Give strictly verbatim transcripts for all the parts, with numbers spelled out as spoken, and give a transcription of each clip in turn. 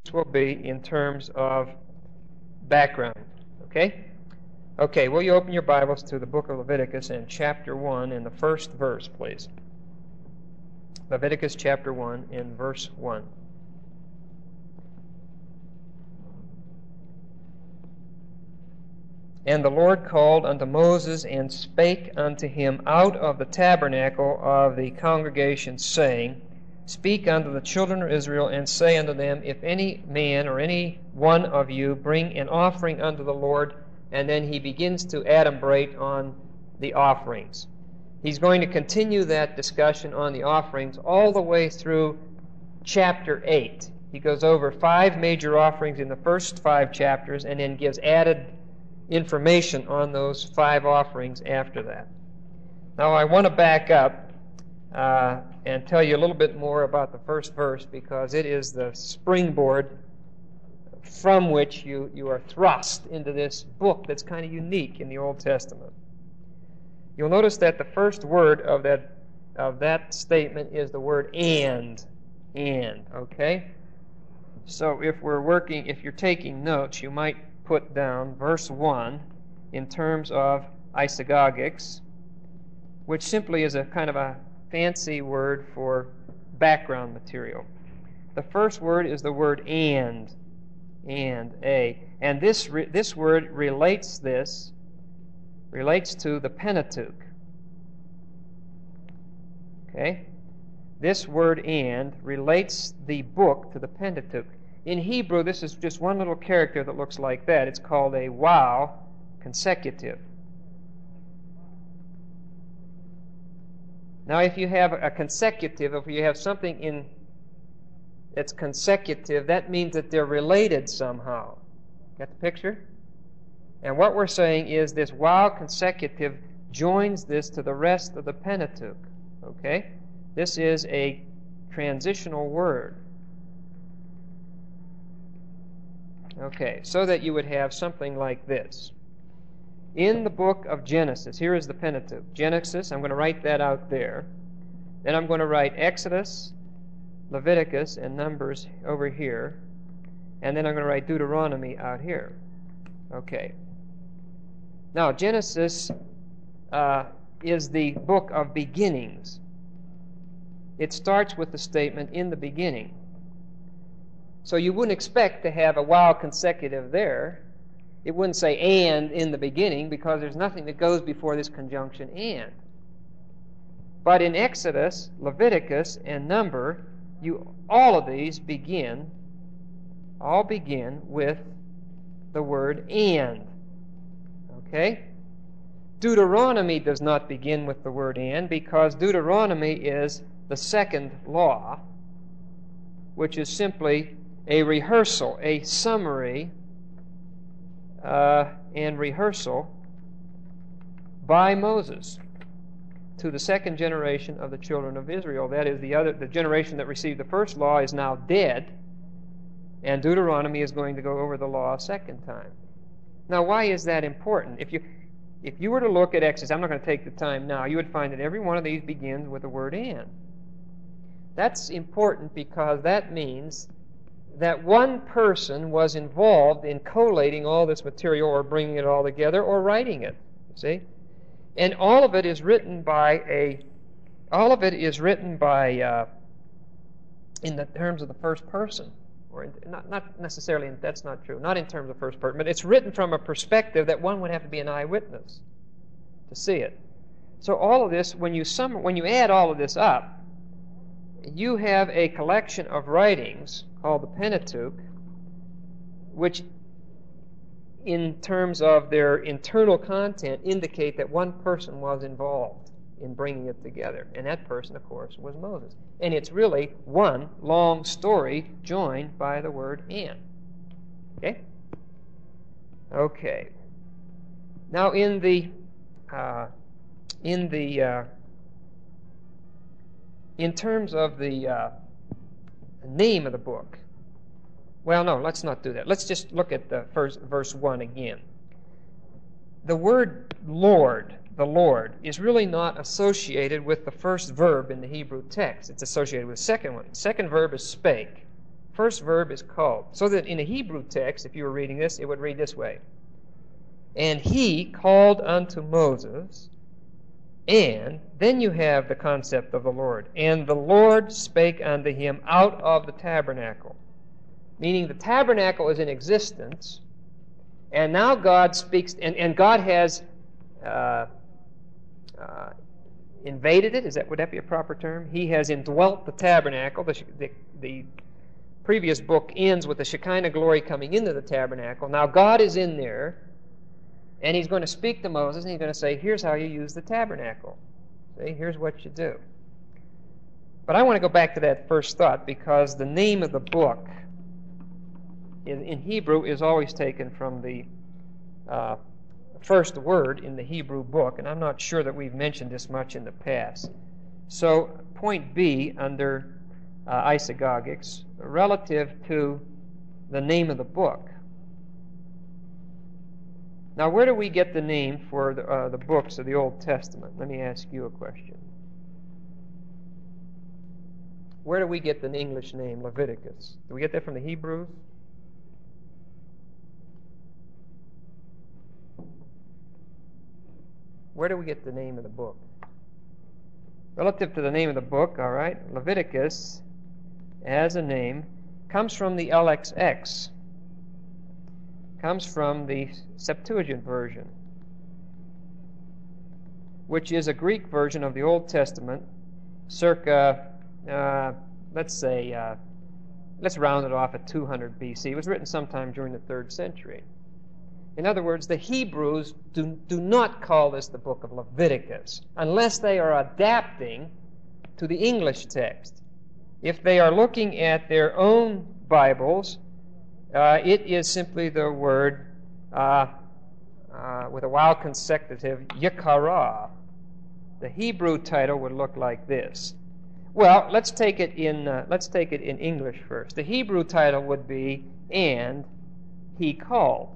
will be in terms of background. Okay? Okay, will you open your Bibles to the book of Leviticus and chapter one and the first verse, please? Leviticus chapter one and verse one. And the Lord called unto Moses and spake unto him out of the tabernacle of the congregation, saying, Speak unto the children of Israel, and say unto them, If any man or any one of you bring an offering unto the Lord, and then he begins to adumbrate on the offerings. He's going to continue that discussion on the offerings all the way through chapter eight. He goes over five major offerings in the first five chapters, and then gives added information on those five offerings after that. Now I want to back up uh, and tell you a little bit more about the first verse, because it is the springboard from which you, you are thrust into this book that's kind of unique in the Old Testament. You'll notice that the first word of that of that statement is the word and. And, okay? So if we're working, if you're taking notes, you might put down verse one in terms of isagogics, which simply is a kind of a fancy word for background material. The first word is the word and, and, a. And this, re, this word relates this, relates to the Pentateuch. Okay? This word and relates the book to the Pentateuch. In Hebrew, this is just one little character that looks like that. It's called a waw consecutive. Now, if you have a consecutive, if you have something in that's consecutive, that means that they're related somehow. Got the picture? And what we're saying is this waw consecutive joins this to the rest of the Pentateuch. Okay? This is a transitional word. Okay, so that you would have something like this. In the book of Genesis, here is the Pentateuch. Genesis, I'm going to write that out there. Then I'm going to write Exodus, Leviticus, and Numbers over here. And then I'm going to write Deuteronomy out here. Okay. Now, Genesis uh, is the book of beginnings. It starts with the statement, in the beginning. So you wouldn't expect to have a waw consecutive there. It wouldn't say and in the beginning, because there's nothing that goes before this conjunction and. But in Exodus, Leviticus, and Number, you all of these begin, all begin with the word and. Okay? Deuteronomy does not begin with the word and, because Deuteronomy is the second law, which is simply a rehearsal, a summary uh, and rehearsal by Moses to the second generation of the children of Israel. That is, the other, the generation that received the first law is now dead, and Deuteronomy is going to go over the law a second time. Now, why is that important? If you if you were to look at Exodus, I'm not going to take the time now, you would find that every one of these begins with the word and. That's important because that means that one person was involved in collating all this material, or bringing it all together, or writing it. You see? And all of it is written by a, all of it is written by, uh, in the terms of the first person. Or in, not, not necessarily, that's not true, not in terms of first person, but it's written from a perspective that one would have to be an eyewitness to see it. So all of this, when you sum, when you add all of this up, you have a collection of writings called the Pentateuch, which in terms of their internal content indicate that one person was involved in bringing it together. And that person, of course, was Moses. And it's really one long story joined by the word and. Okay? Okay. Now in the uh, in the uh, in terms of the uh, name of the book, well, no, let's not do that. Let's just look at the first verse one again. The word Lord, the Lord, is really not associated with the first verb in the Hebrew text. It's associated with the second one. The second verb is spake. First verb is called. So that in a Hebrew text, if you were reading this, it would read this way. And he called unto Moses, and then you have the concept of the Lord. And the Lord spake unto him out of the tabernacle. Meaning the tabernacle is in existence, and now God speaks, and, and God has uh, uh, invaded it. Is that, would that be a proper term? He has indwelt the tabernacle. The, the, the previous book ends with the Shekinah glory coming into the tabernacle. Now God is in there, and he's going to speak to Moses, and he's going to say, here's how you use the tabernacle. See, here's what you do. But I want to go back to that first thought, because the name of the book in, in Hebrew is always taken from the uh, first word in the Hebrew book, and I'm not sure that we've mentioned this much in the past. So, point B under uh, isagogics, relative to the name of the book. Now, where do we get the name for the, uh, the books of the Old Testament? Let me ask you a question. Where do we get the English name Leviticus? Do we get that from the Hebrews? Where do we get the name of the book? Relative to the name of the book, all right, Leviticus, as a name, comes from the L X X. Comes from the Septuagint version, which is a Greek version of the Old Testament, circa, uh, let's say, uh, let's round it off at two hundred B C. It was written sometime during the third century. In other words, the Hebrews do, do not call this the book of Leviticus unless they are adapting to the English text. If they are looking at their own Bibles, uh, it is simply the word uh, uh, with a vowel consecutive, Yikara. The Hebrew title would look like this. Well, let's take it in uh, let's take it in English first. The Hebrew title would be "And He Called."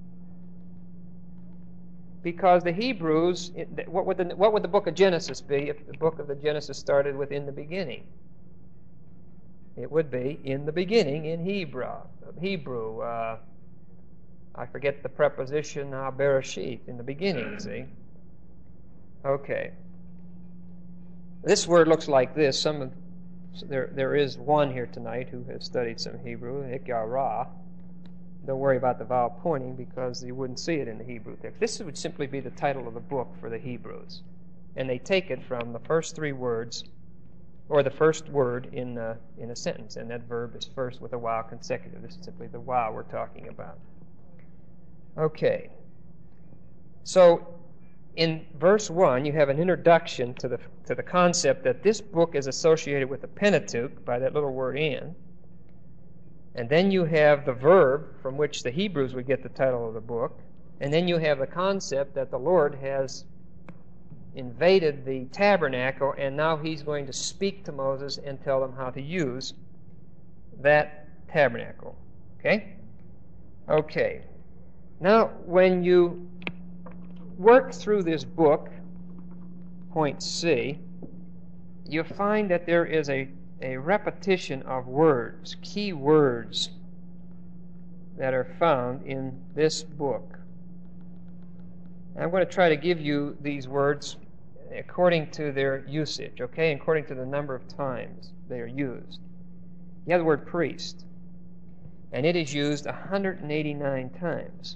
Because the Hebrews, what would the, what would the book of Genesis be if the book of the Genesis started with "in the beginning"? It would be "in the beginning" in Hebrew. Hebrew. Uh, I forget the preposition uh, bereshit, in the beginning, see? Okay. This word looks like this. Some of, there, there is one here tonight who has studied some Hebrew, Ikara. Don't worry about the vowel pointing because you wouldn't see it in the Hebrew text. This would simply be the title of the book for the Hebrews. And they take it from the first three words, or the first word in, uh, in a sentence. And that verb is first with a vowel consecutive. This is simply the vowel we're talking about. Okay. So, in verse one, you have an introduction to the, to the concept that this book is associated with the Pentateuch by that little word "in." And then you have the verb from which the Hebrews would get the title of the book. And then you have the concept that the Lord has invaded the tabernacle, and now he's going to speak to Moses and tell them how to use that tabernacle. Okay? Okay. Now, when you work through this book, point C, you find that there is a a repetition of words, key words that are found in this book. I'm going to try to give you these words according to their usage, okay, according to the number of times they are used. You have the word priest, and it is used one hundred eighty-nine times.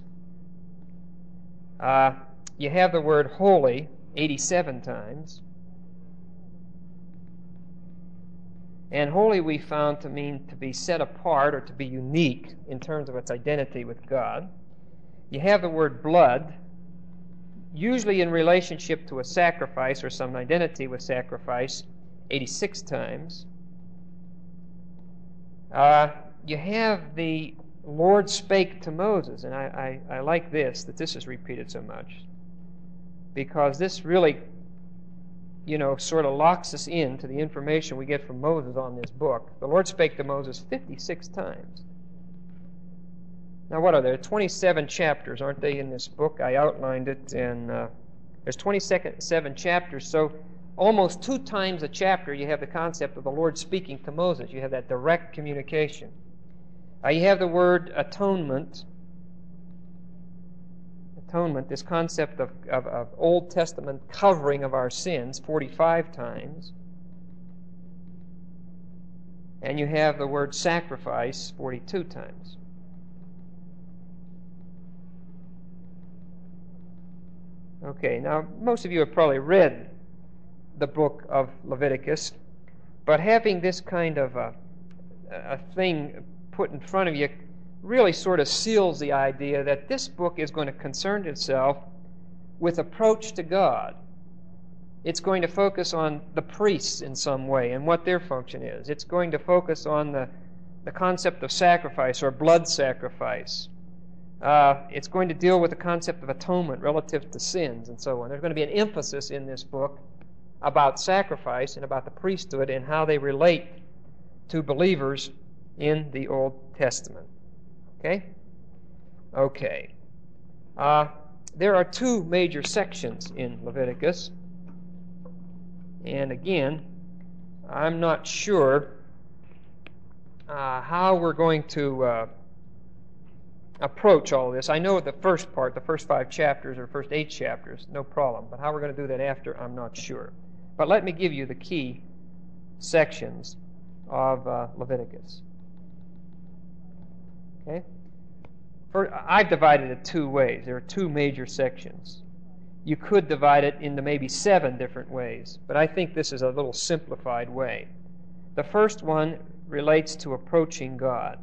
Uh, you have the word holy eighty-seven times. And holy we found to mean to be set apart or to be unique in terms of its identity with God. You have the word blood, usually in relationship to a sacrifice or some identity with sacrifice, eighty-six times. Uh, you have the Lord spake to Moses, and I, I, I like this, that this is repeated so much, because this really you know, sort of locks us into the information we get from Moses on this book. The Lord spake to Moses fifty-six times. Now, what are there? twenty-seven chapters, aren't they, in this book? I outlined it, and uh, there's twenty-seven chapters, so almost two times a chapter you have the concept of the Lord speaking to Moses. You have that direct communication. Uh, you have the word atonement. Atonement, this concept of, of, of Old Testament covering of our sins, forty-five times. And you have the word sacrifice, forty-two times. Okay, now most of you have probably read the book of Leviticus, but having this kind of a, a thing put in front of you really sort of seals the idea that this book is going to concern itself with approach to God. It's going to focus on the priests in some way and what their function is. It's going to focus on the, the concept of sacrifice or blood sacrifice. Uh, it's going to deal with the concept of atonement relative to sins and so on. There's going to be an emphasis in this book about sacrifice and about the priesthood and how they relate to believers in the Old Testament. Okay? Okay. Uh, there are two major sections in Leviticus. And again, I'm not sure uh, how we're going to uh, approach all this. I know the first part, the first five chapters or first eight chapters, no problem. But how we're going to do that after, I'm not sure. But let me give you the key sections of uh, Leviticus. Okay? For, I've divided it two ways. There are two major sections. You could divide it into maybe seven different ways, but I think this is a little simplified way. The first one relates to approaching God.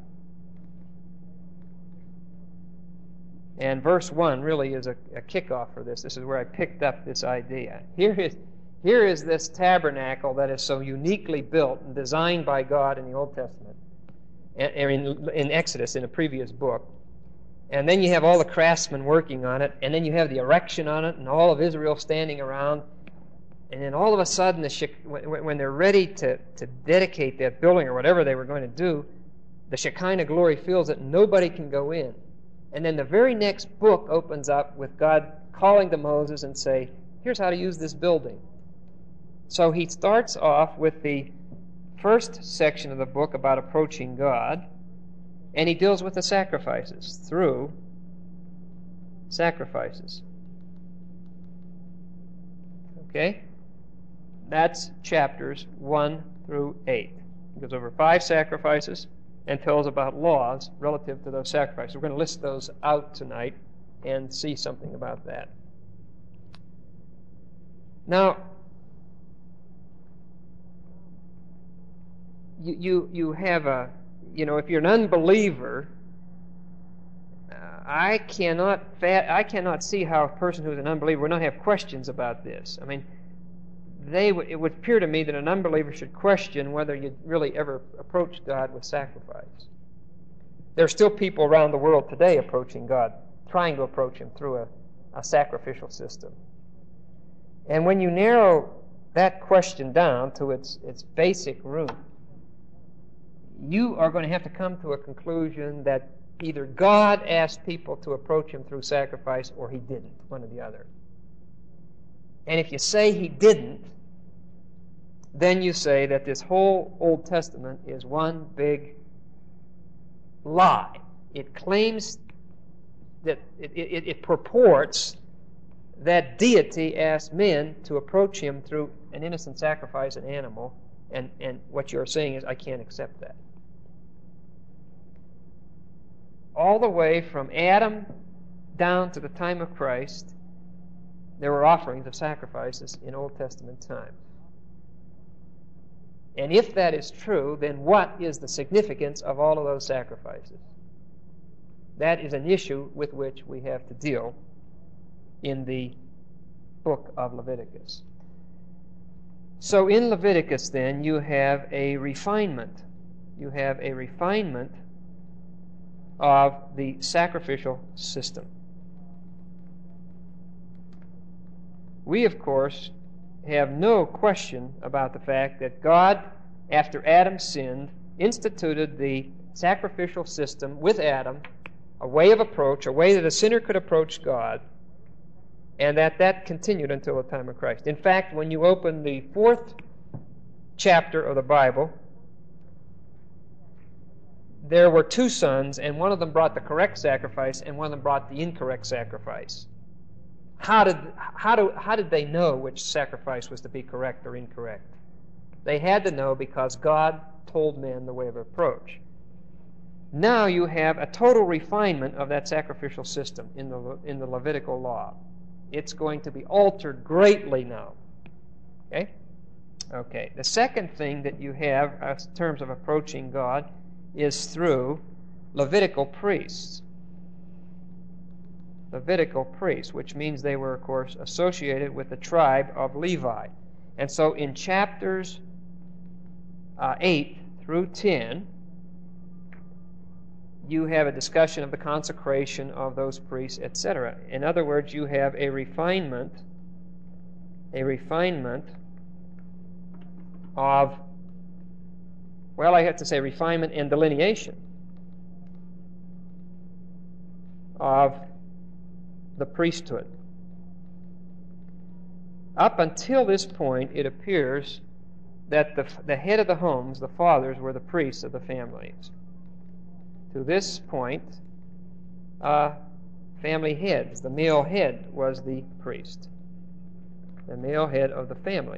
And verse one really is a, a kickoff for this. This is where I picked up this idea. Here is, here is this tabernacle that is so uniquely built and designed by God in the Old Testament, and, and in, in Exodus, in a previous book. And then you have all the craftsmen working on it, and then you have the erection on it, and all of Israel standing around. And then all of a sudden, the when they're ready to, to dedicate that building or whatever they were going to do, the Shekinah glory fills it, and nobody can go in. And then the very next book opens up with God calling to Moses and say, here's how to use this building. So he starts off with the first section of the book about approaching God, and he deals with the sacrifices through sacrifices. Okay? That's chapters one through eight. He goes over five sacrifices and tells about laws relative to those sacrifices. We're going to list those out tonight and see something about that. Now, you you, you have a You know, if you're an unbeliever, uh, I cannot fa- I cannot see how a person who's an unbeliever would not have questions about this. I mean, they w- it would appear to me that an unbeliever should question whether you'd really ever approach God with sacrifice. There are still people around the world today approaching God, trying to approach Him through a, a sacrificial system. And when you narrow that question down to its its basic root, you are going to have to come to a conclusion that either God asked people to approach Him through sacrifice or He didn't, one or the other. And if you say He didn't, then you say that this whole Old Testament is one big lie. It claims that it, it, it purports that deity asked men to approach Him through an innocent sacrifice, an animal, and, and what you're saying is, I can't accept that. All the way from Adam down to the time of Christ, there were offerings of sacrifices in Old Testament times. And if that is true, then what is the significance of all of those sacrifices? That is an issue with which we have to deal in the book of Leviticus. So in Leviticus, then, you have a refinement. You have a refinement of the sacrificial system. We, of course, have no question about the fact that God, after Adam sinned, instituted the sacrificial system with Adam, a way of approach, a way that a sinner could approach God, and that that continued until the time of Christ. In fact, when you open the fourth chapter of the Bible, there were two sons, and one of them brought the correct sacrifice, and one of them brought the incorrect sacrifice. How did, how do, how did they know which sacrifice was to be correct or incorrect? They had to know because God told men the way of approach. Now you have a total refinement of that sacrificial system in the, in the Levitical law. It's going to be altered greatly now. Okay? Okay. The second thing that you have in terms of approaching God is through Levitical priests. Levitical priests, which means they were, of course, associated with the tribe of Levi. And so in chapters uh, eight through ten, you have a discussion of the consecration of those priests, et cetera. In other words, you have a refinement, a refinement of, well, I have to say refinement and delineation of the priesthood. Up until this point, it appears that the, the head of the homes, the fathers, were the priests of the families. To this point, uh, family heads, the male head was the priest, the male head of the family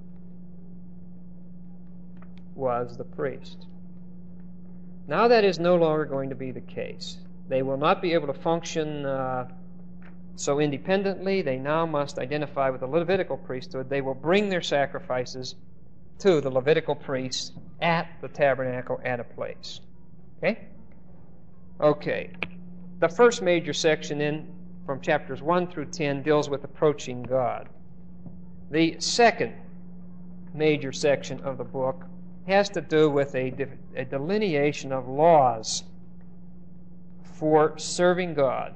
was the priest. Now that is no longer going to be the case. They will not be able to function uh, so independently. They now must identify with the Levitical priesthood. They will bring their sacrifices to the Levitical priests at the tabernacle at a place. Okay? Okay. The first major section in from chapters one through ten deals with approaching God. The second major section of the book has to do with a, a delineation of laws for serving God.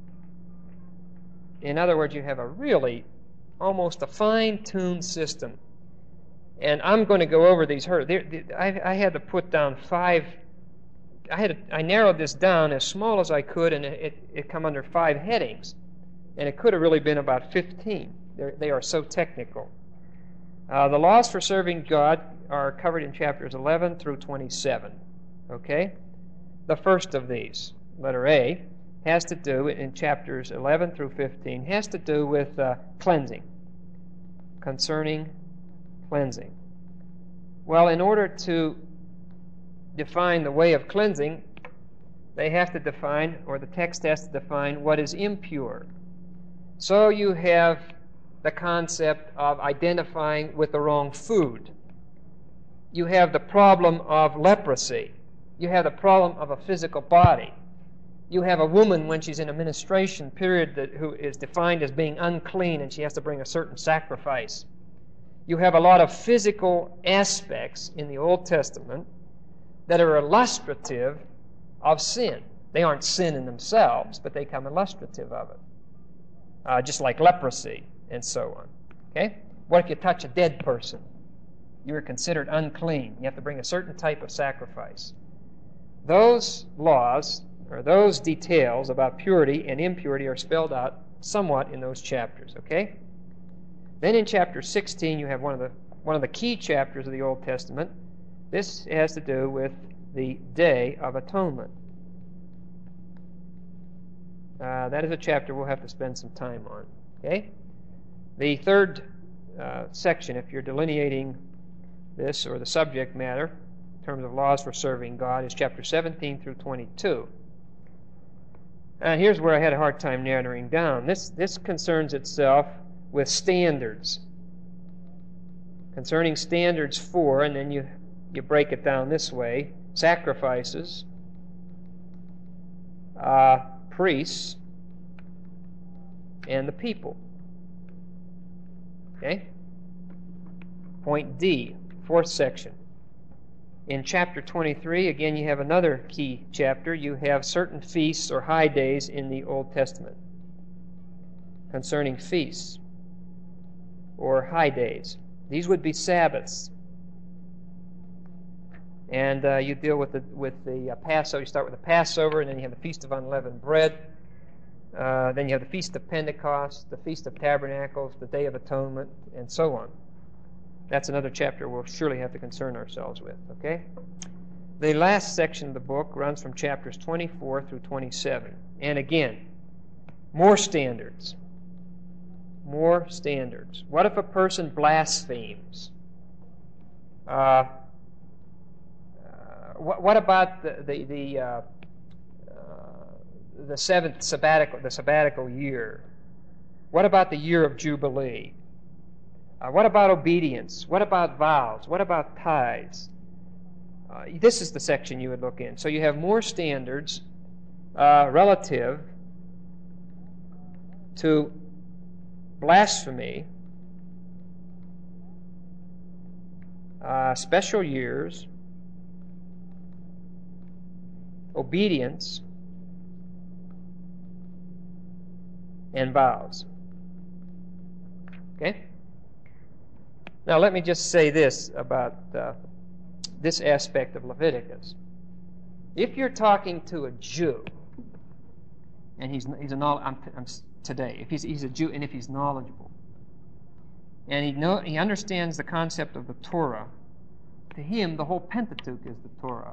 In other words, you have a really almost a fine-tuned system. And I'm going to go over these. I, I had to put down five. I had to, I narrowed this down as small as I could, and it, it, it come under five headings. And it could have really been about fifteen. They're, they are so technical. Uh, the laws for serving God are covered in chapters eleven through twenty-seven. Okay? The first of these, letter A, has to do, in chapters eleven through fifteen, has to do with uh, cleansing, concerning cleansing. Well, in order to define the way of cleansing, they have to define, or the text has to define, what is impure. So you have the concept of identifying with the wrong food. You have the problem of leprosy. You have the problem of a physical body. You have a woman when she's in a ministration period that, who is defined as being unclean, and she has to bring a certain sacrifice. You have a lot of physical aspects in the Old Testament that are illustrative of sin. They aren't sin in themselves, but they come illustrative of it. Uh, just like leprosy and so on. Okay? What if you touch a dead person? You are considered unclean. You have to bring a certain type of sacrifice. Those laws, or those details about purity and impurity, are spelled out somewhat in those chapters. Okay? Then in chapter sixteen, you have one of the one of the key chapters of the Old Testament. This has to do with the Day of Atonement. Uh, that is a chapter we'll have to spend some time on. Okay? The third uh, section, if you're delineating this or the subject matter in terms of laws for serving God, is chapter seventeen through twenty-two. And here's where I had a hard time narrowing down. This, this concerns itself with standards. Concerning standards for, and then you, you break it down this way, sacrifices, uh, priests, and the people. Okay? Point D, fourth section. In chapter twenty-three, again, you have another key chapter. You have certain feasts or high days in the Old Testament concerning feasts or high days. These would be Sabbaths. And uh, you deal with the, with the uh, Passover. You start with the Passover, and then you have the Feast of Unleavened Bread. Uh, then you have the Feast of Pentecost, the Feast of Tabernacles, the Day of Atonement, and so on. That's another chapter we'll surely have to concern ourselves with, okay? the last section of the book runs from chapters twenty-four through twenty-seven. And again, more standards. More standards. What if a person blasphemes? Uh, uh, what, what about the the the, uh, uh, the seventh sabbatical the sabbatical year? What about the year of Jubilee? Uh, what about obedience? What about vows? What about tithes? Uh, this is the section you would look in. So you have more standards uh, relative to blasphemy, uh, special years, obedience, and vows. Okay? Now let me just say this about uh, this aspect of Leviticus. If you're talking to a Jew, and he's he's a I'm, I'm, today, if he's he's a Jew, and if he's knowledgeable, and he know he understands the concept of the Torah, to him the whole Pentateuch is the Torah.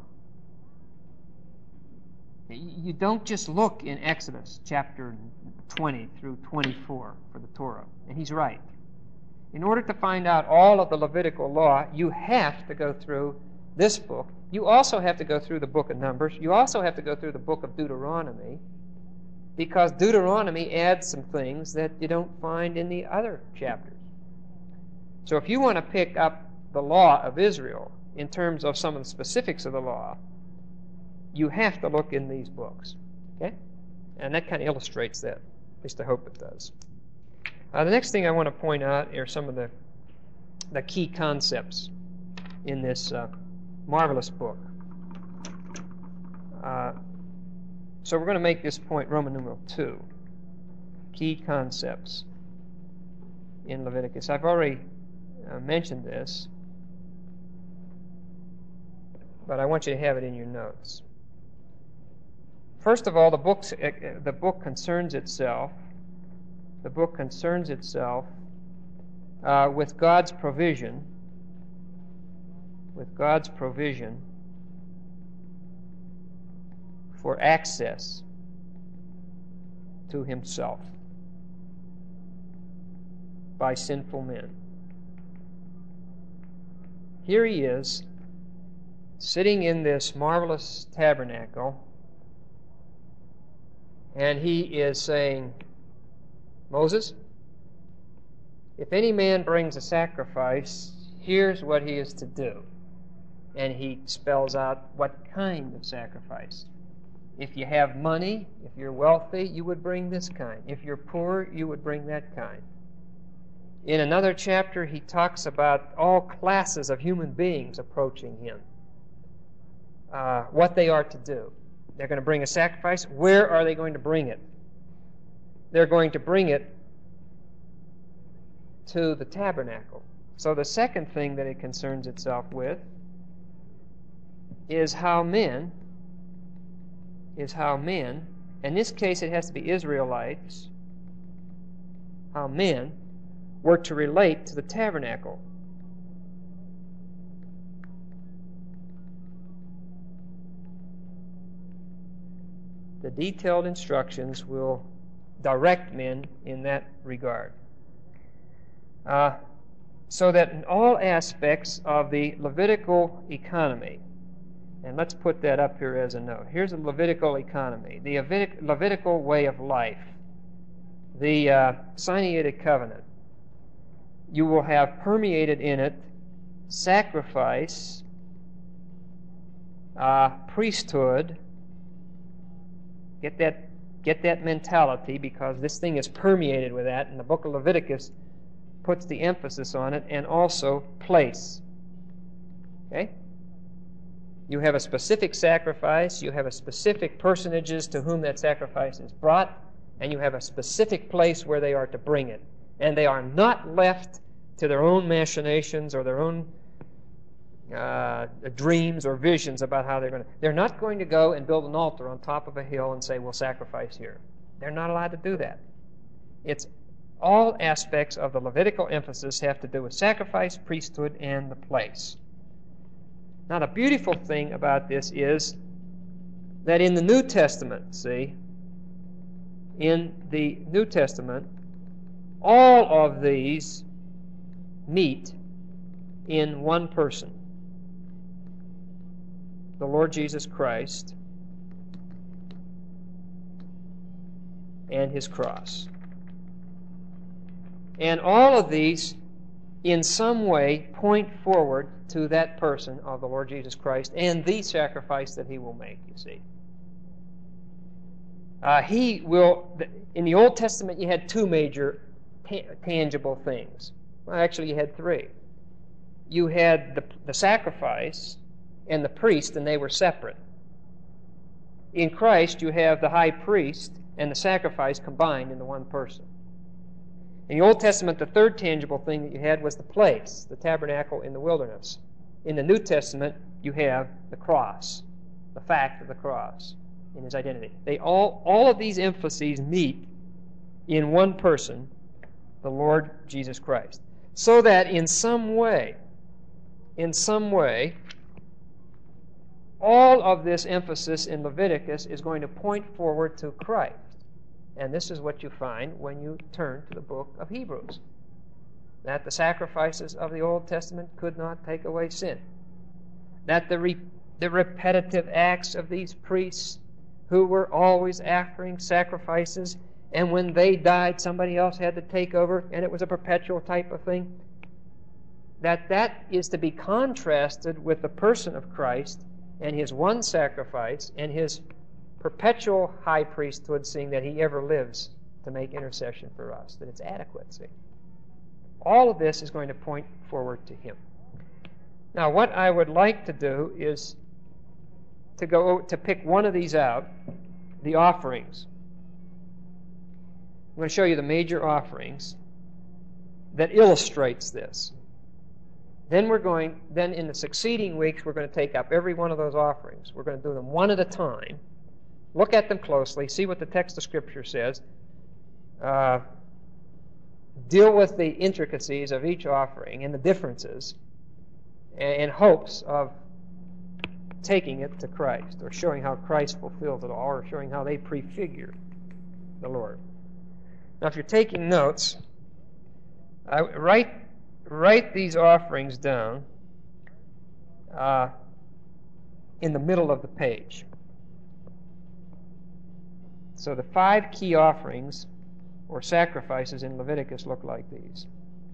You don't just look in Exodus chapter twenty through twenty-four for the Torah, and he's right. In order to find out all of the Levitical law, you have to go through this book. You also have to go through the book of Numbers. You also have to go through the book of Deuteronomy, because Deuteronomy adds some things that you don't find in the other chapters. So if you want to pick up the law of Israel in terms of some of the specifics of the law, you have to look in these books. Okay? And that kind of illustrates that. At least I hope it does. Uh, the next thing I want to point out are some of the, the key concepts in this uh, marvelous book. Uh, so we're going to make this point Roman numeral two. Key concepts in Leviticus. I've already uh, mentioned this, but I want you to have it in your notes. First of all, the, books, uh, the book concerns itself The book concerns itself uh, with God's provision, with God's provision for access to Himself by sinful men. Here He is, sitting in this marvelous tabernacle, and He is saying, Moses, if any man brings a sacrifice, here's what he is to do. And he spells out what kind of sacrifice. If you have money, if you're wealthy, you would bring this kind. If you're poor, you would bring that kind. In another chapter, he talks about all classes of human beings approaching him, uh, what they are to do. They're going to bring a sacrifice. Where are they going to bring it? They're going to bring it to the tabernacle. So the second thing that it concerns itself with is how men, is how men, in this case it has to be Israelites, how men were to relate to the tabernacle. The detailed instructions will direct men in that regard. Uh, so that in all aspects of the Levitical economy, and let's put that up here as a note. Here's a Levitical economy, the Levitical way of life, the uh, Sinaitic covenant. You will have permeated in it sacrifice, uh, priesthood. Get that Get that mentality, because this thing is permeated with that, and the book of Leviticus puts the emphasis on it, and also place. Okay? You have a specific sacrifice, you have a specific personages to whom that sacrifice is brought, and you have a specific place where they are to bring it. And they are not left to their own machinations or their own Uh, dreams or visions about how they're going to. They're not going to go and build an altar on top of a hill and say, we'll sacrifice here. They're not allowed to do that. It's all aspects of the Levitical emphasis have to do with sacrifice, priesthood, and the place. Now, the beautiful thing about this is that in the New Testament, see, in the New Testament, all of these meet in one person, the Lord Jesus Christ and His cross. And all of these, in some way, point forward to that person of the Lord Jesus Christ and the sacrifice that He will make, you see. Uh, he will, in the Old Testament, you had two major ta tangible things. Well, actually, you had three. You had the, the sacrifice and the priest, and they were separate. In Christ, you have the high priest and the sacrifice combined into one person. In the Old Testament, the third tangible thing that you had was the place, the tabernacle in the wilderness. In the New Testament, you have the cross, the fact of the cross in His identity. They all, all of these emphases meet in one person, the Lord Jesus Christ. So that in some way, in some way, all of this emphasis in Leviticus is going to point forward to Christ. And this is what you find when you turn to the book of Hebrews. That the sacrifices of the Old Testament could not take away sin. That the, re the repetitive acts of these priests who were always offering sacrifices, and when they died, somebody else had to take over, and it was a perpetual type of thing. That that is to be contrasted with the person of Christ and His one sacrifice and His perpetual high priesthood, seeing that He ever lives to make intercession for us, that it's adequate, see. All of this is going to point forward to Him. Now, what I would like to do is to go to pick one of these out, the offerings. I'm going to show you the major offerings that illustrates this. Then we're going, then in the succeeding weeks, we're going to take up every one of those offerings. We're going to do them one at a time. Look at them closely, see what the text of Scripture says, uh, deal with the intricacies of each offering and the differences, in hopes of taking it to Christ, or showing how Christ fulfills it all, or showing how they prefigure the Lord. Now, if you're taking notes, I write, write these offerings down uh, in the middle of the page. So the five key offerings or sacrifices in Leviticus look like these.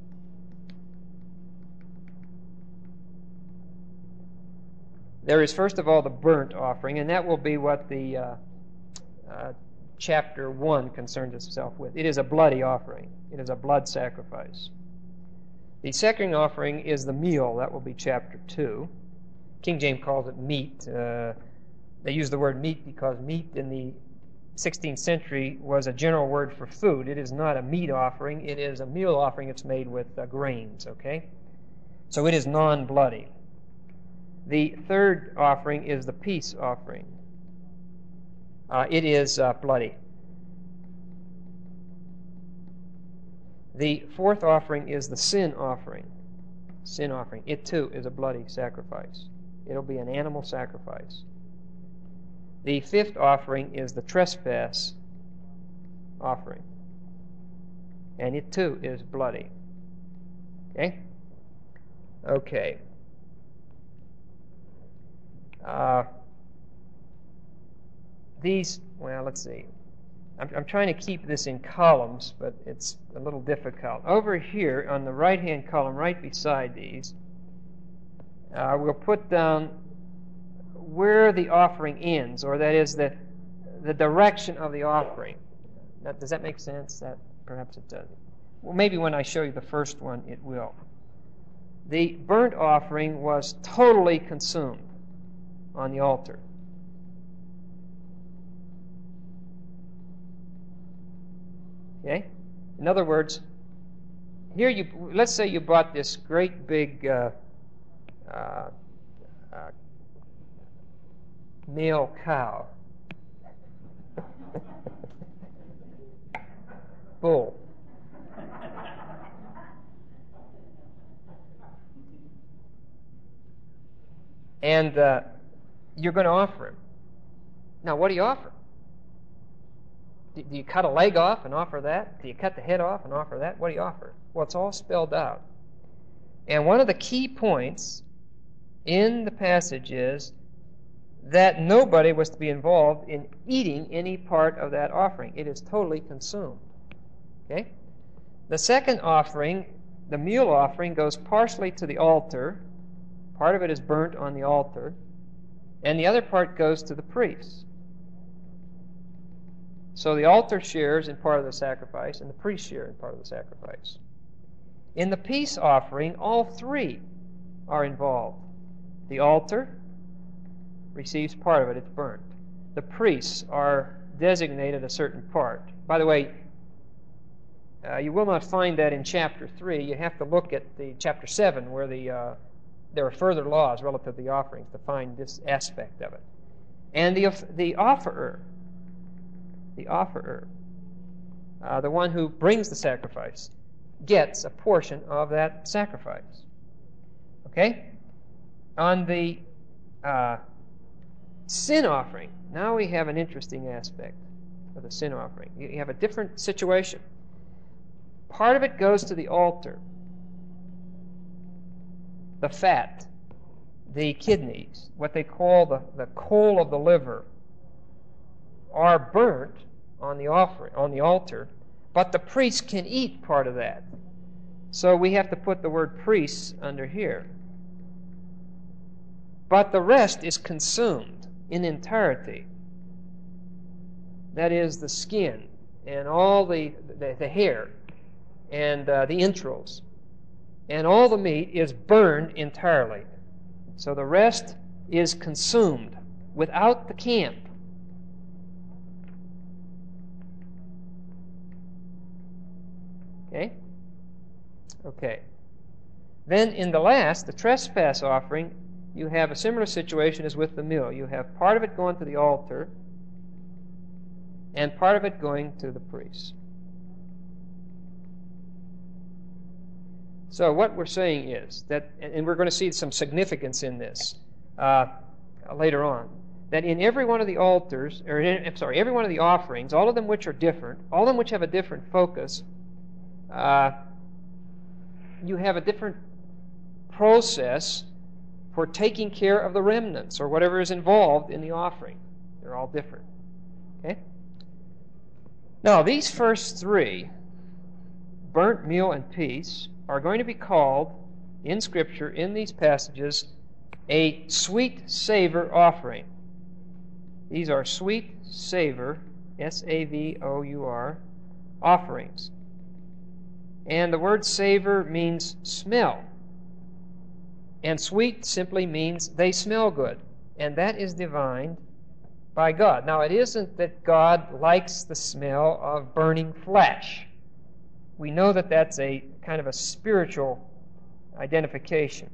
There is, first of all, the burnt offering, and that will be what the uh, uh, chapter one concerns itself with. It is a bloody offering. It is a blood sacrifice. The second offering is the meal. That will be chapter two. King James calls it meat. Uh, they use the word meat because meat in the sixteenth century was a general word for food. It is not a meat offering. It is a meal offering. It's made with uh, grains, okay? So it is non-bloody. The third offering is the peace offering. Uh, it is uh, bloody. The fourth offering is the sin offering. Sin offering. It too is a bloody sacrifice. It'll be an animal sacrifice. The fifth offering is the trespass offering. And it too is bloody. Okay? Okay. Uh, these, well, let's see. I'm, I'm trying to keep this in columns, but it's a little difficult. Over here on the right-hand column, right beside these, uh, we'll put down where the offering ends, or that is the, the direction of the offering. Now, does that make sense? That perhaps it doesn't. Well, maybe when I show you the first one, it will. The burnt offering was totally consumed on the altar. Okay? In other words, here you, let's say you bought this great big uh, uh, uh, male cow. Bull. and uh, you're going to offer him. Now, what do you offer? Do, do you cut a leg off and offer that? Do you cut the head off and offer that? What do you offer? Well, it's all spelled out. And one of the key points in the passage is that nobody was to be involved in eating any part of that offering. It is totally consumed. Okay? The second offering, the meal offering, goes partially to the altar. Part of it is burnt on the altar. And the other part goes to the priest. So the altar shares in part of the sacrifice, and the priest share in part of the sacrifice. In the peace offering, all three are involved. The altar receives part of it, it's burnt. The priests are designated a certain part. By the way, uh, you will not find that in chapter three. You have to look at the chapter seven, where the uh, there are further laws relative to the offerings to find this aspect of it. And the the offerer, the offerer, uh, the one who brings the sacrifice, gets a portion of that sacrifice. Okay? On the uh, sin offering, now we have an interesting aspect of the sin offering. You have a different situation. Part of it goes to the altar. The fat, the kidneys, what they call the, the coal of the liver, are burnt on the offering, on the altar, but the priest can eat part of that. So we have to put the word priests under here. But the rest is consumed in entirety. That is, the skin and all the, the, the hair and uh, the entrails. And all the meat is burned entirely. So the rest is consumed without the camp. Okay? Okay. Then in the last, the trespass offering, you have a similar situation as with the meal. You have part of it going to the altar and part of it going to the priest. So what we're saying is that, and we're going to see some significance in this uh, later on, that in every one of the altars, or in, I'm sorry, every one of the offerings, all of them which are different, all of them which have a different focus, uh, you have a different process for taking care of the remnants or whatever is involved in the offering. They're all different. Okay? Now, these first three, burnt, meal, and peace, are going to be called in Scripture, in these passages, a sweet savor offering. These are sweet savor, S A V O U R, offerings. And the word savor means smell. And sweet simply means they smell good. And that is divined by God. Now, it isn't that God likes the smell of burning flesh. We know that that's a kind of a spiritual identification.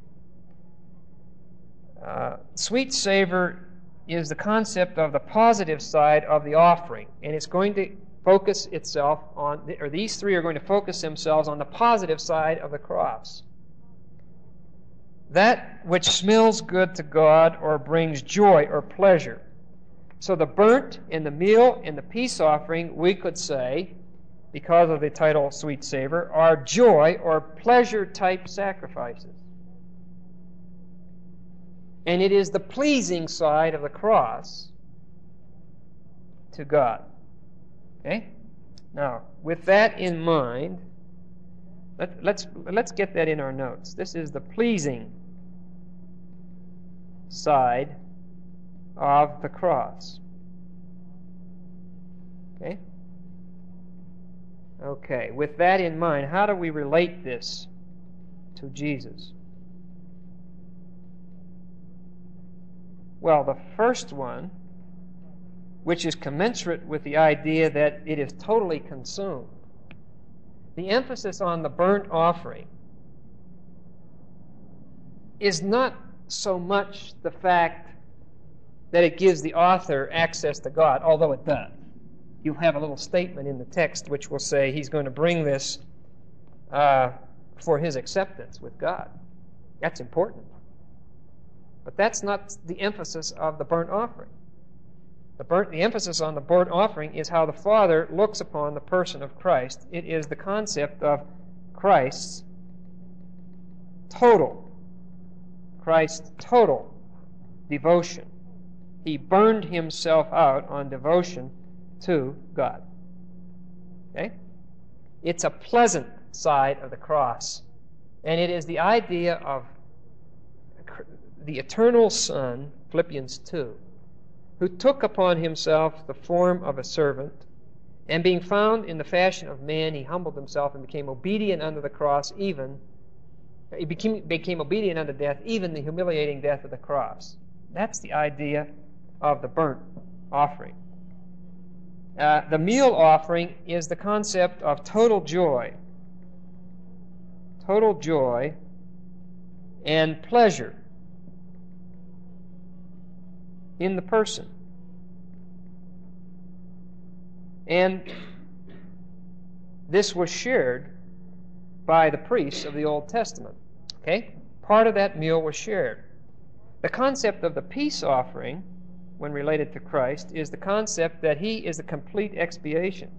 Uh, sweet savor is the concept of the positive side of the offering. And it's going to focus itself on, or these three are going to focus themselves on the positive side of the cross. That which smells good to God or brings joy or pleasure. So the burnt and the meal and the peace offering, we could say, because of the title sweet savor, are joy or pleasure type sacrifices. And it is the pleasing side of the cross to God. Okay? Now, with that in mind, let, let's, let's get that in our notes. This is the pleasing side of the cross. Okay? Okay, with that in mind, how do we relate this to Jesus? Well, the first one, which is commensurate with the idea that it is totally consumed, the emphasis on the burnt offering is not so much the fact that it gives the author access to God, although it does. You'll have a little statement in the text which will say he's going to bring this uh, for his acceptance with God. That's important. But that's not the emphasis of the burnt offering. The, burnt, the emphasis on the burnt offering is how the Father looks upon the person of Christ. It is the concept of Christ's total, Christ's total devotion. He burned himself out on devotion to God. Okay? It's a pleasant side of the cross. And it is the idea of the eternal Son, Philippians two, who took upon himself the form of a servant, and being found in the fashion of man, he humbled himself and became obedient unto the cross, even, he became, became obedient unto death, even the humiliating death of the cross. That's the idea of the burnt offering. Uh, the meal offering is the concept of total joy. Total joy and pleasure in the person. And this was shared by the priests of the Old Testament. Okay? Part of that meal was shared. The concept of the peace offering, when related to Christ, is the concept that he is a complete expiation.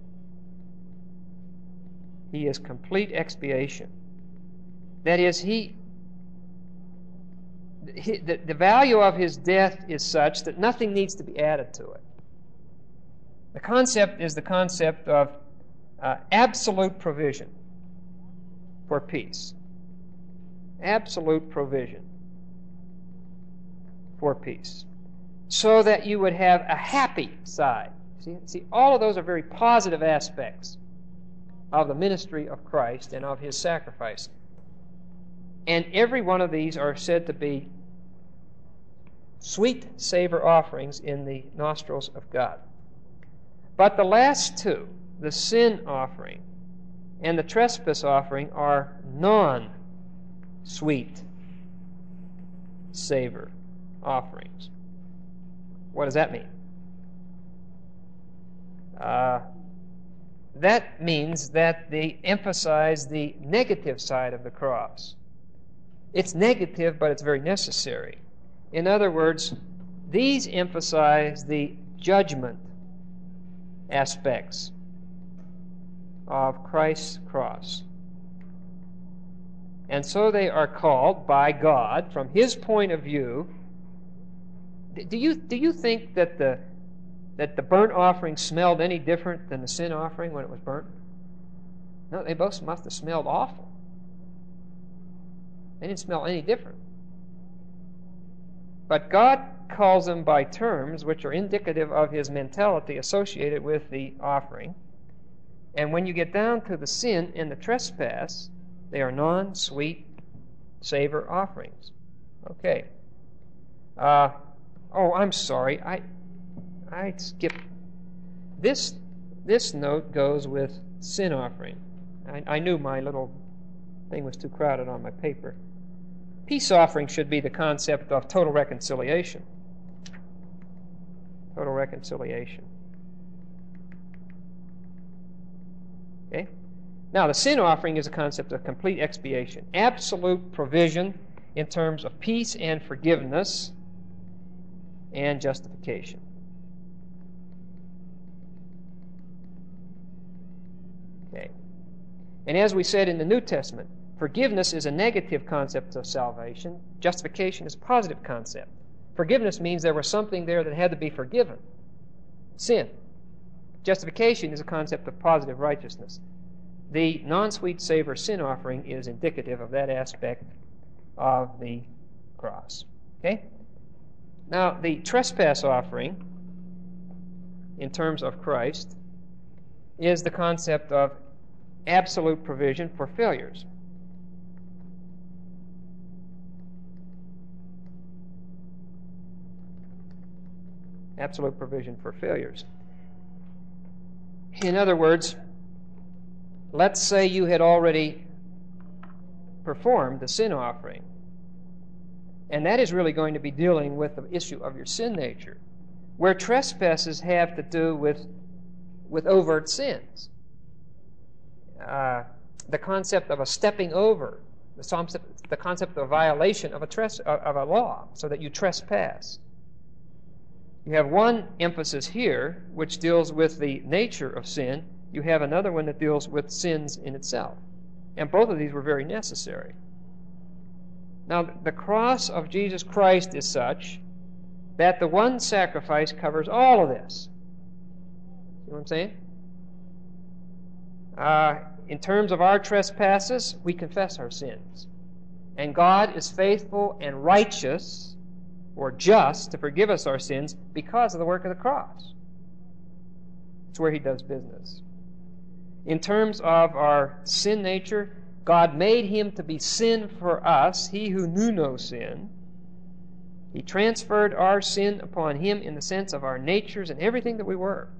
He is complete expiation. That is, he, he the, the value of his death is such that nothing needs to be added to it. The concept is the concept of uh, absolute provision for peace. Absolute provision for peace. So that you would have a happy side. See, see, all of those are very positive aspects of the ministry of Christ and of his sacrifice. And every one of these are said to be sweet savor offerings in the nostrils of God. But the last two, the sin offering and the trespass offering, are non-sweet savor offerings. What does that mean? Uh, that means that they emphasize the negative side of the cross. It's negative, but it's very necessary. In other words, these emphasize the judgment aspects of Christ's cross. And so they are called by God, from his point of view. Do you, do you think that the, that the burnt offering smelled any different than the sin offering when it was burnt? No, they both must have smelled awful. They didn't smell any different. But God calls them by terms which are indicative of his mentality associated with the offering. And when you get down to the sin and the trespass, they are non-sweet savor offerings. Okay. Uh, oh, I'm sorry. I I skipped. This, this note goes with sin offering. I, I knew my little thing was too crowded on my paper. Peace offering should be the concept of total reconciliation. Total reconciliation. Okay? Now, the sin offering is a concept of complete expiation. Absolute provision in terms of peace and forgiveness and justification. Okay. And as we said in the New Testament, forgiveness is a negative concept of salvation. Justification is a positive concept. Forgiveness means there was something there that had to be forgiven. Sin. Justification is a concept of positive righteousness. The non-sweet savor sin offering is indicative of that aspect of the cross. Okay? Now, the trespass offering, in terms of Christ, is the concept of absolute provision for failures. Absolute provision for failures. In other words, let's say you had already performed the sin offering, and that is really going to be dealing with the issue of your sin nature, where trespasses have to do with, with overt sins. Uh, the concept of a stepping over the, the concept of violation of a, tres, of a law, so that you trespass. You have one emphasis here, which deals with the nature of sin. You have another one that deals with sins in itself. And both of these were very necessary. Now, the cross of Jesus Christ is such that the one sacrifice covers all of this. You know what I'm saying? Uh, in terms of our trespasses, we confess our sins. And God is faithful and righteous or just to forgive us our sins because of the work of the cross. It's where He does business. In terms of our sin nature, God made Him to be sin for us, He who knew no sin. He transferred our sin upon Him in the sense of our natures and everything that we were.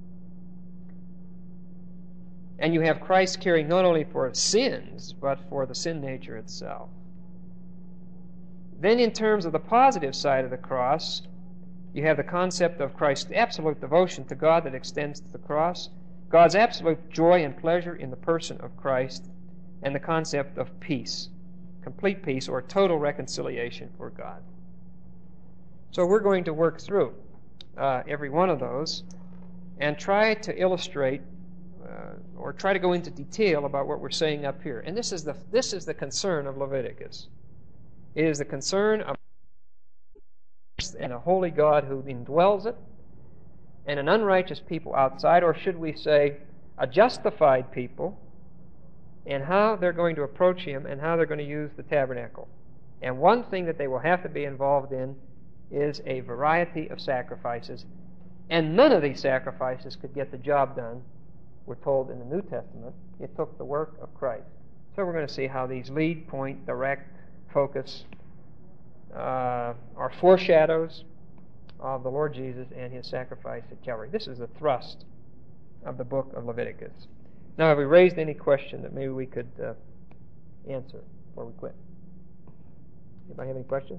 And you have Christ caring not only for sins, but for the sin nature itself. Then in terms of the positive side of the cross, you have the concept of Christ's absolute devotion to God that extends to the cross, God's absolute joy and pleasure in the person of Christ, and the concept of peace, complete peace or total reconciliation for God. So we're going to work through uh, every one of those and try to illustrate uh, or try to go into detail about what we're saying up here. And this is the this is the concern of Leviticus. It is the concern of and a holy God who indwells it, and an unrighteous people outside, or should we say, a justified people, and how they're going to approach Him and how they're going to use the tabernacle. And one thing that they will have to be involved in is a variety of sacrifices. And none of these sacrifices could get the job done, we're told in the New Testament. It took the work of Christ. So we're going to see how these lead, point, direct, focus, uh, are foreshadows of the Lord Jesus and His sacrifice at Calvary. This is the thrust of the book of Leviticus. Now, have we raised any question that maybe we could uh, answer before we quit? Anybody have any questions?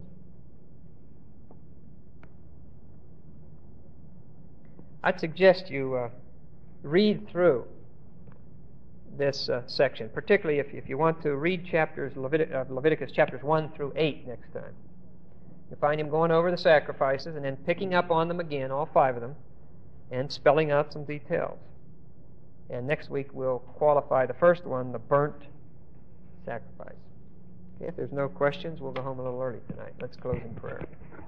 I'd suggest you uh, read through this uh, section, particularly if, if you want to read chapters Levit- uh, Leviticus chapters one through eight next time. You find him going over the sacrifices and then picking up on them again, all five of them, and spelling out some details. And next week we'll qualify the first one, the burnt sacrifice. Okay, if there's no questions, we'll go home a little early tonight. Let's close in prayer.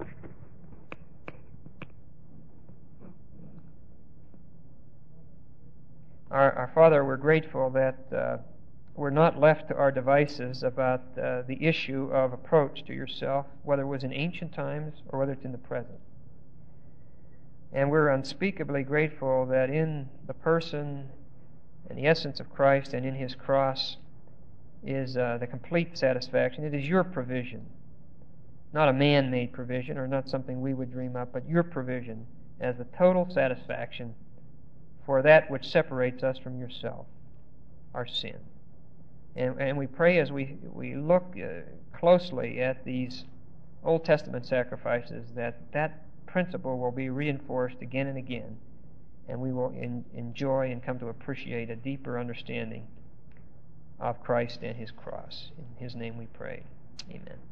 Our, our Father, we're grateful that uh, we're not left to our devices about uh, the issue of approach to yourself, whether it was in ancient times or whether it's in the present. And we're unspeakably grateful that in the person and the essence of Christ and in His cross is uh, the complete satisfaction. It is your provision, not a man-made provision or not something we would dream up, but your provision as the total satisfaction for that which separates us from yourself, our sin. And, and we pray as we, we look uh, closely at these Old Testament sacrifices that that principle will be reinforced again and again, and we will in, enjoy and come to appreciate a deeper understanding of Christ and His cross. In His name we pray. Amen.